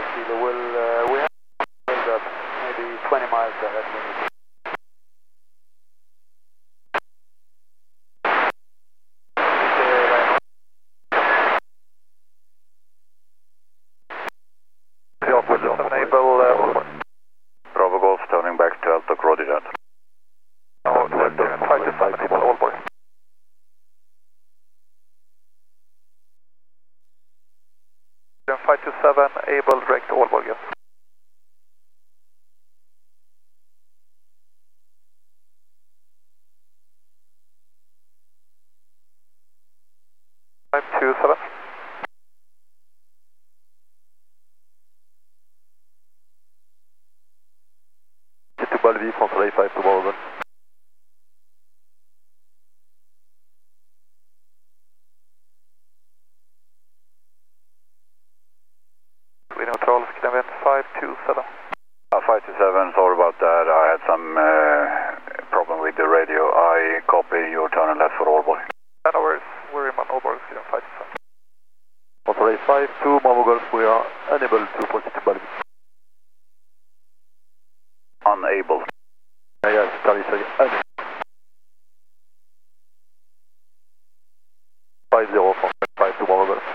Kilo. We have maybe 20 miles ahead. Bravo Golf, turning back to Alto, roger that. Oh, 527, able, all board. Then 527, able, direct, all board, yes. Five two seven. To Balvi, control A5 to Volvo. We neutral, Skreven 527. 527, sorry about that. I had some problem with the radio. I copy your turn left for all board. No worries, we're in all board, Skreven 527. Control A5 to Bravo Golf, we are unable to proceed to Balvi. Unable. Yes, Charlie say unable. 50 from 5 to Bravo Golf.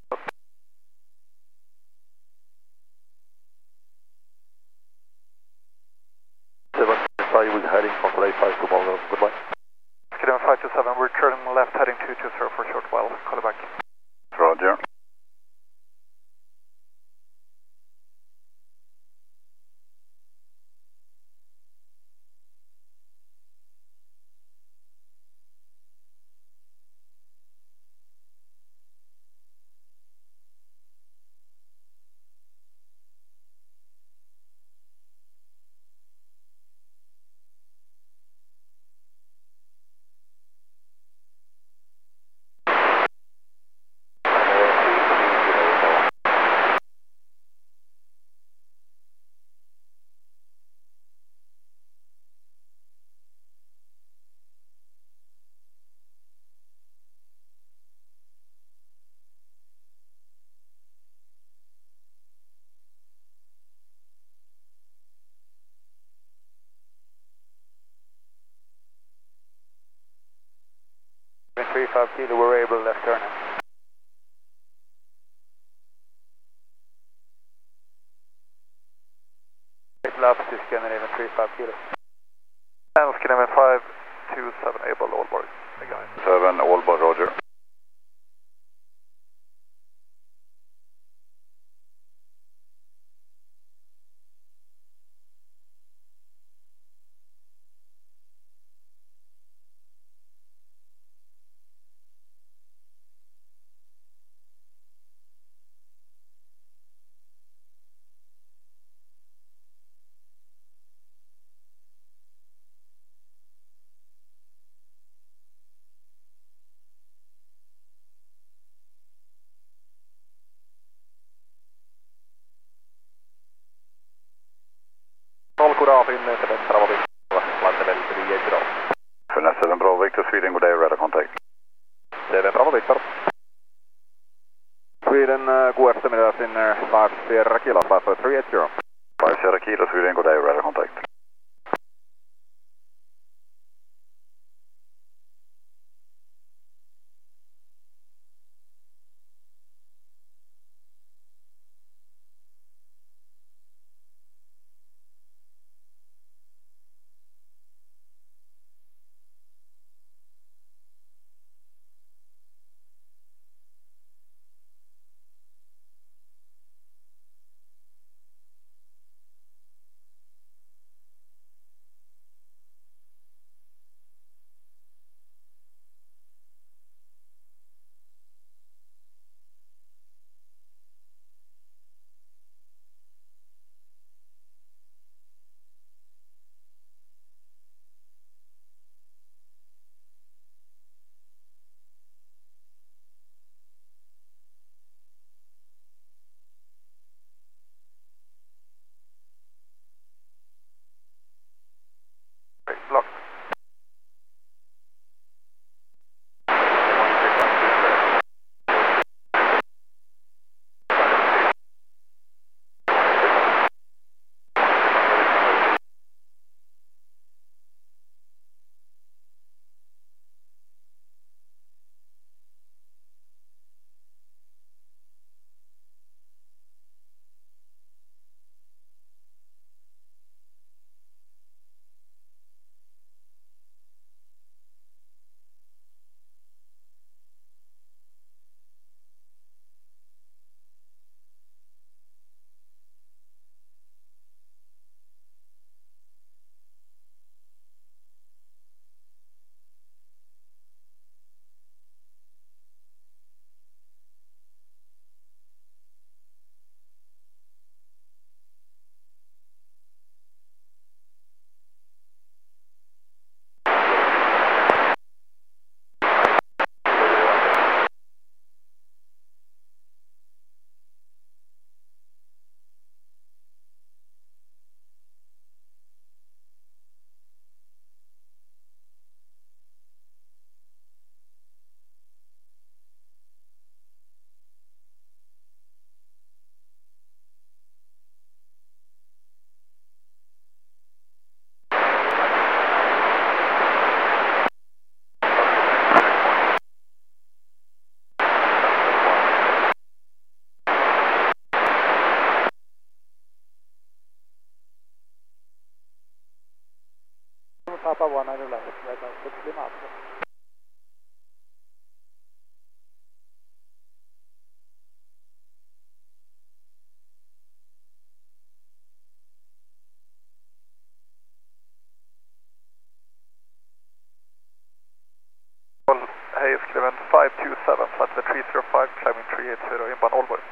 75 is heading control A5 to Bravo Golf, goodbye. Skreven 527, we're turning left heading 220 for a short while, call it back. Roger. Skreven 35 kilo, we're able left turn. Left to Scandinavian 35 kilo. And Scandinavian 527, able, all board. 7, all board, roger. Finesse 7 Bravo Victor, Sweden, good day, radar contact. 7 Bravo Victor. Sweden, god eftermiddag, Finnair 5 Sierra Kilo, 5380. 5 Sierra Kilo, Sweden, good day, radar contact. Papa 1 on your left, right now 60 miles. Hayes Clement 527, flight level 305, climbing 380, inbound Aalborg.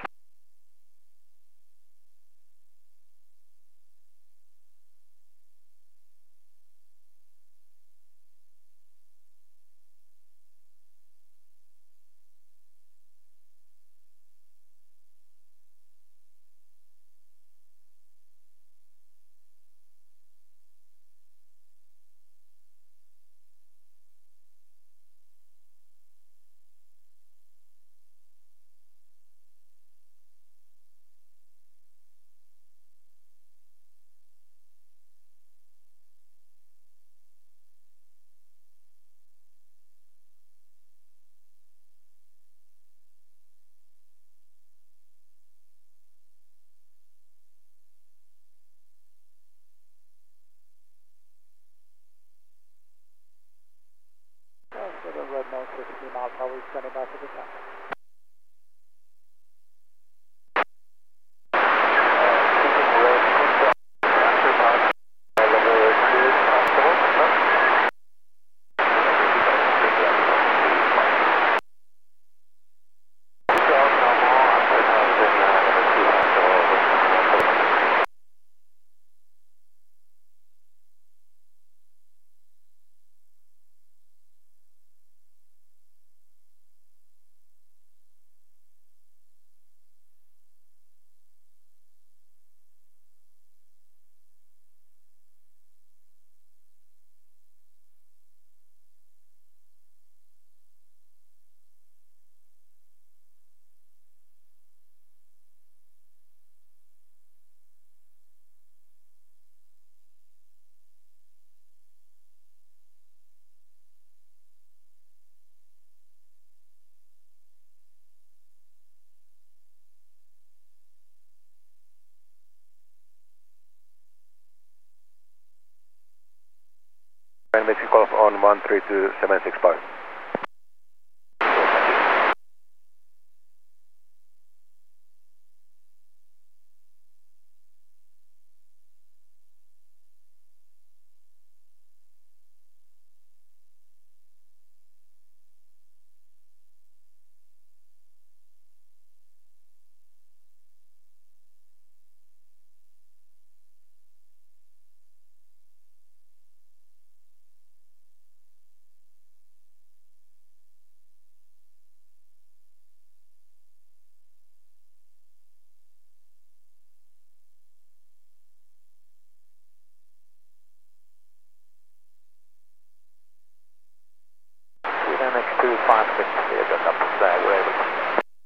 Red now 60 miles, how we sending back to the top. Mexico Golf on 132.765. MX2560, just up to flag, we're able to.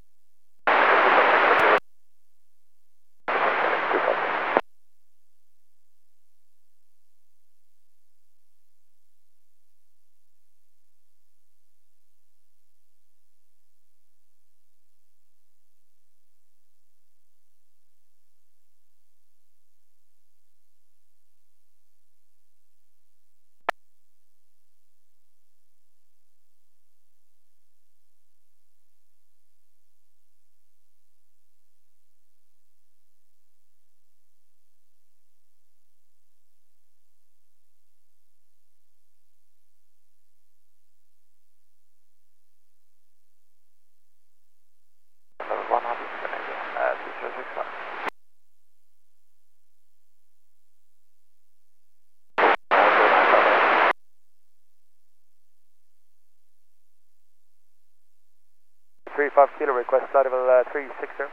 Kilo request, flight level 360.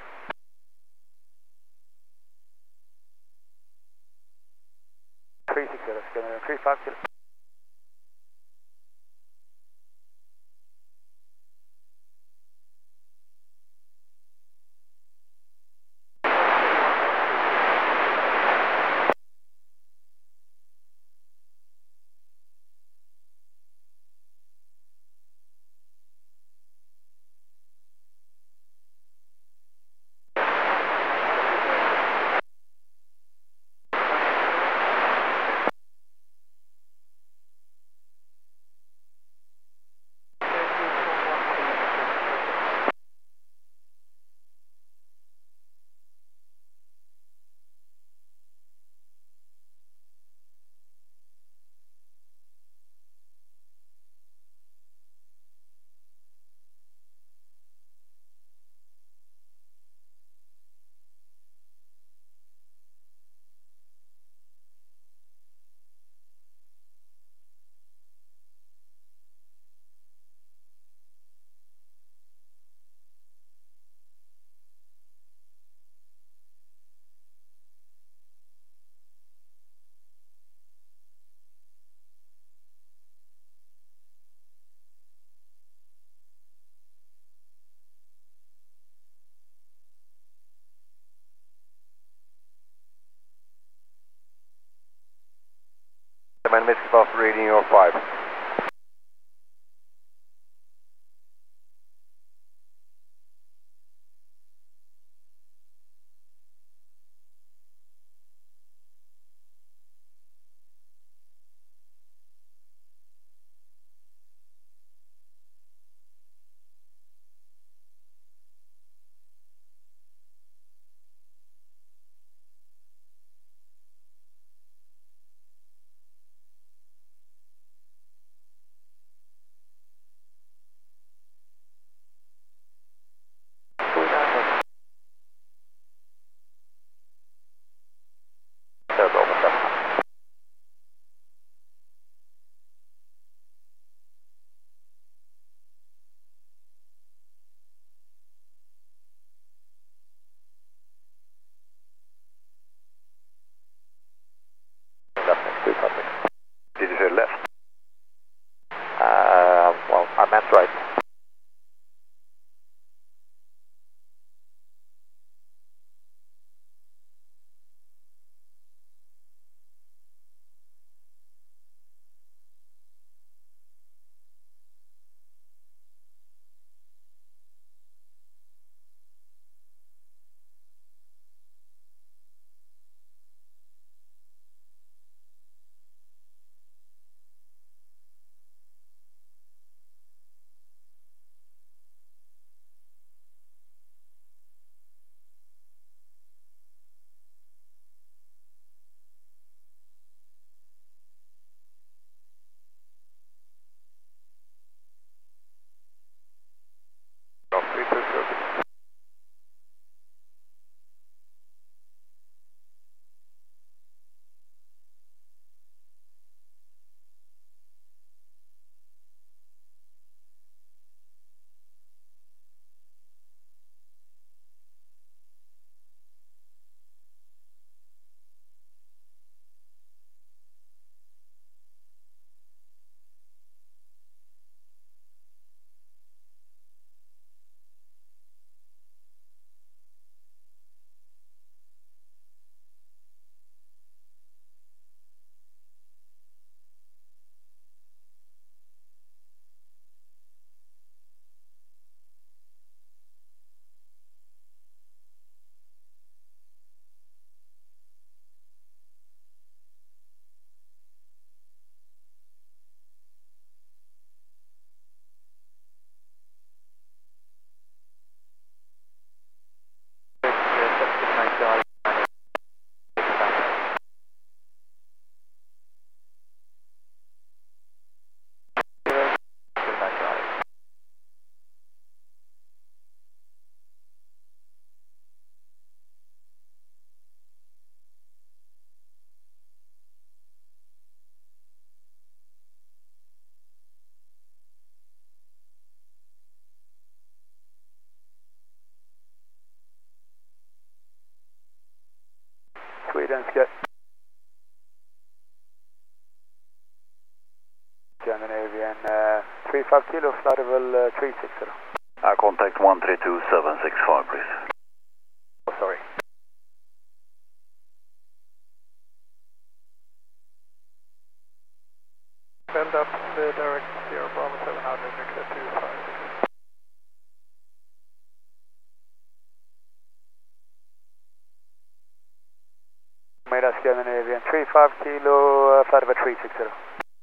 360, scanner 35 kilo. Man Whiskey Papa reading your 5. Did you say left? Well, I meant right. Sweden, Sky. Scandinavian 35 kilo, flight level 360. Contact 132.765, please. Oh, sorry. Build up the direct 0 Bravo 700, clear 256. Made Scandinavian 35 kilo, flight level 360.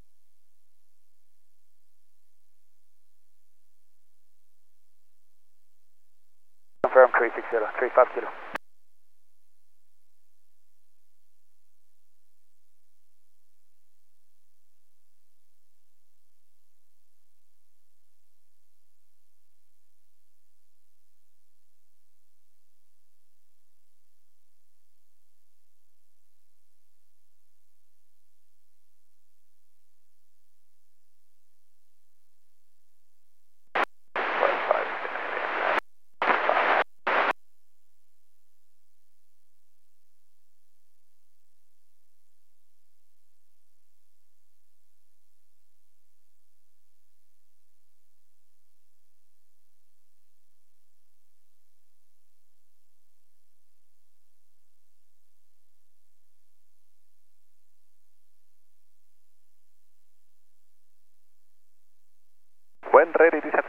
Confirm 360, 35 kilo.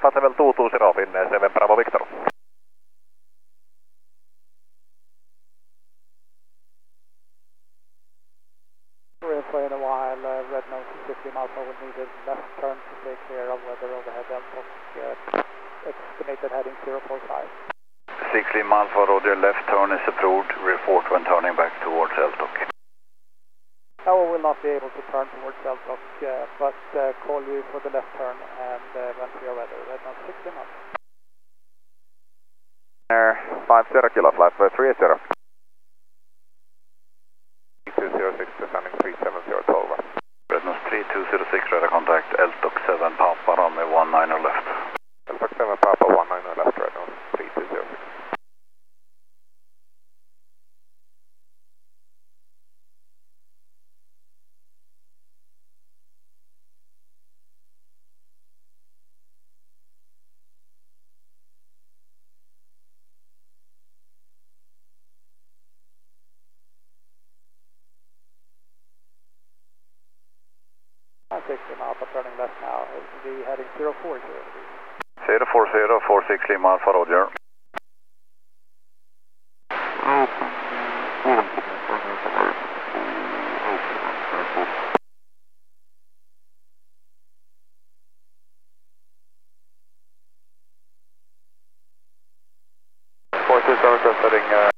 Flight level 220, Finnair 7 Bravo Victor. For in a while, red nose 50 miles over needed, left turn to stay clear of weather overhead Eltok, estimated heading 045. 60 miles for Roger, left turn is approved, report when turning back towards Eltok. Now we will not be able to turn towards Eltok, but call you for the left turn and when clear weather, red nose 60 miles. Air 50 kilo, flight 30. 3206 descending 370 over. Red nose 3206, radar contact, Eltok 7 Papa, runway 19 left. Eltok 7 Papa 19 left, red nose 3206. I'm 60 miles, but turning left now, it will be heading 040. 040, 460 miles for Roger. Heading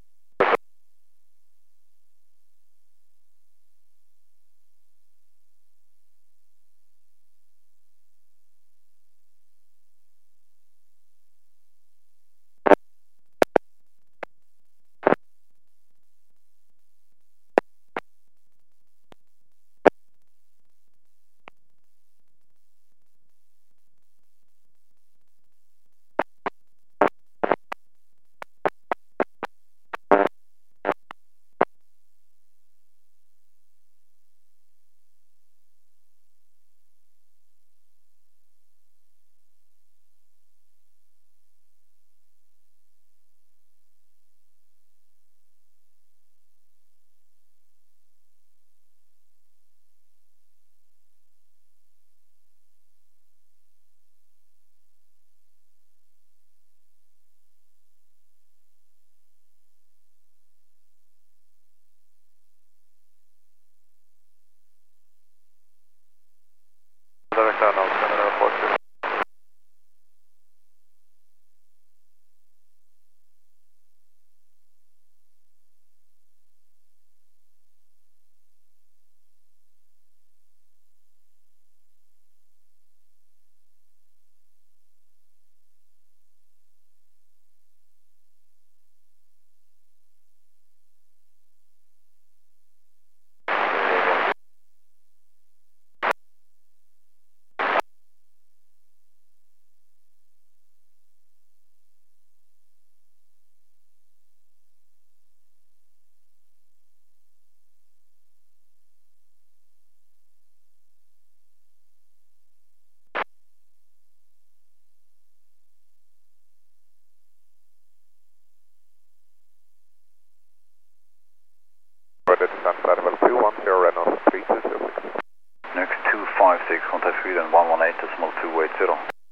Next 256, contact Sweden 118 decimal 280.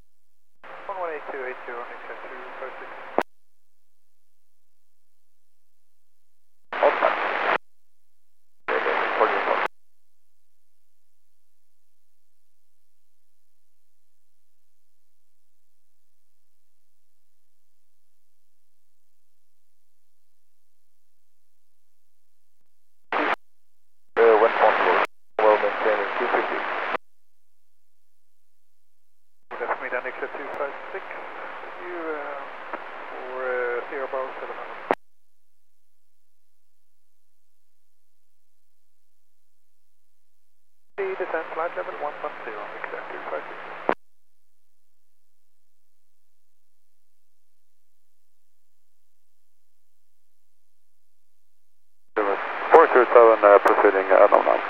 118 280, next 256. When possible, well maintaining 250. That's me, then exit 256. You for 0 bar 700. Descent flight level 110, exit 256. Proceeding unknown now.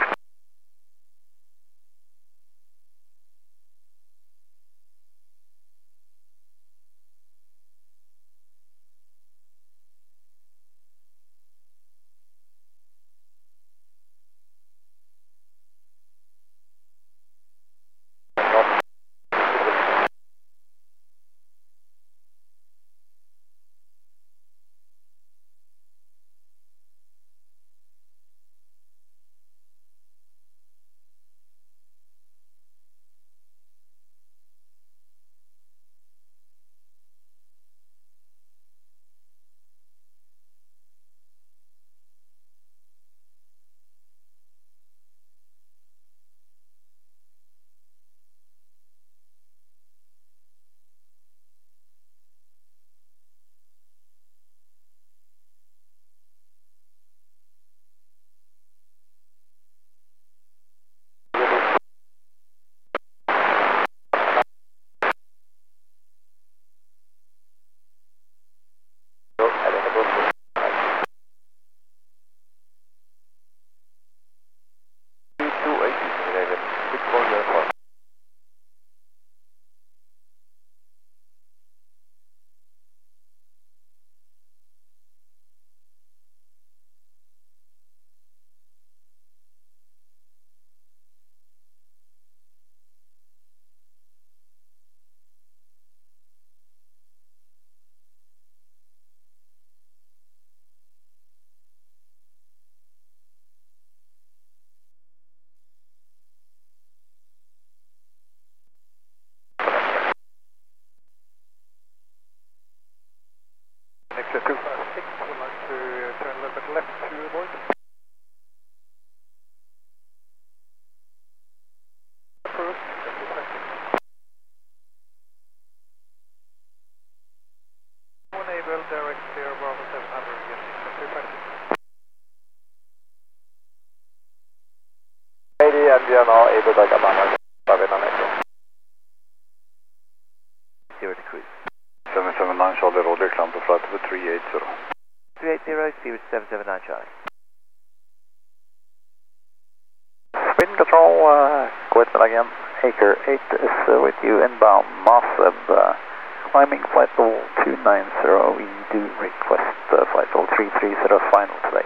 forward. Approved. Enable direct clear Bravo 700 getting 80 and GNR able to get down 0 to cruise. 779 Charlie Roger, climb to flight over 380. 380, Sirius 779 Charlie. Spin control, Quetzal again. Acre 8 is with you inbound massive. Climbing flight level 290, we do request flight level 330 final today.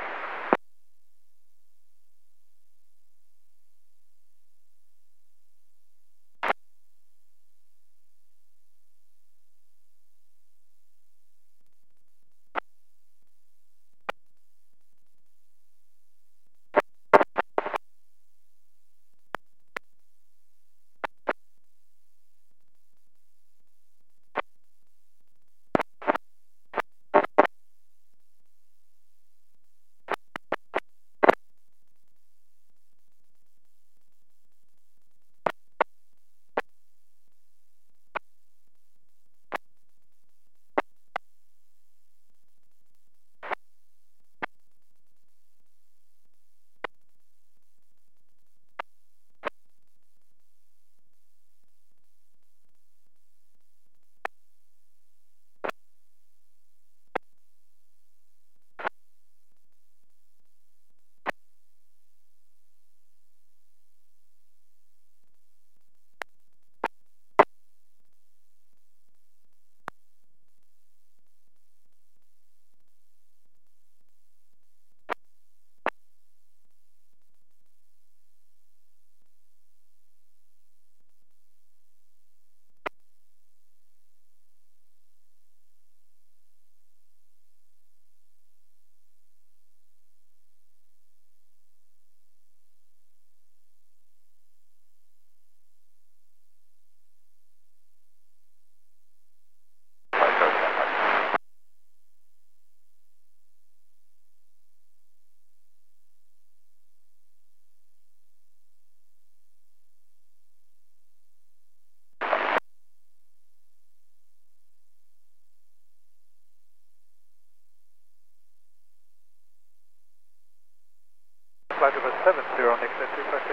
Flight over 70, Nickla 256.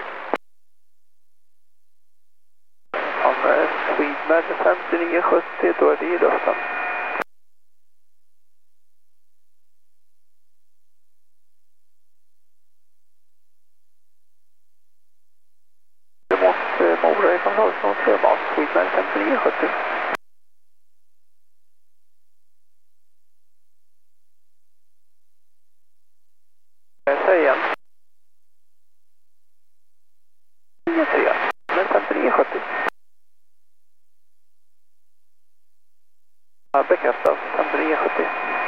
Swedmed 5970, då är det i luften. Mot Mora i kontrollzon 3 bas, Swedmed 5970. Säg igen. 93, men 5970. Bekräftas, 5970.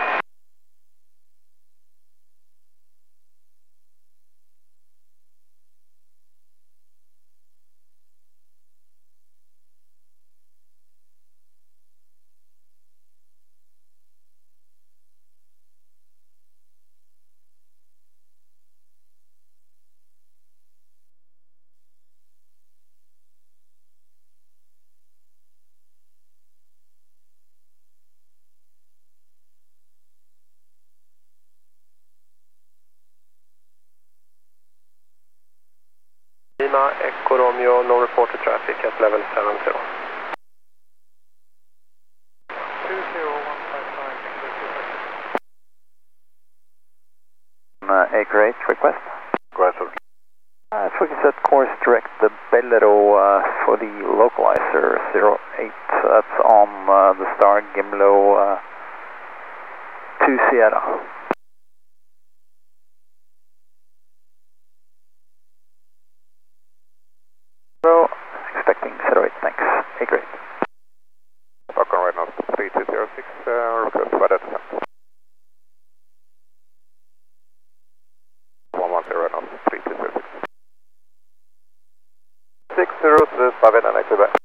Lima, Echo Romeo, no report to traffic at level 70. 20159, Acre 8 request. Grateful. If we can set course direct the Bellero for the localizer 08, that's on the star Gimlo 2 Sierra. Expecting 08, thanks. Acre 8. Stockholm right now 3206, request by that descent. 110 right now 3206. 60 to Savin and Active.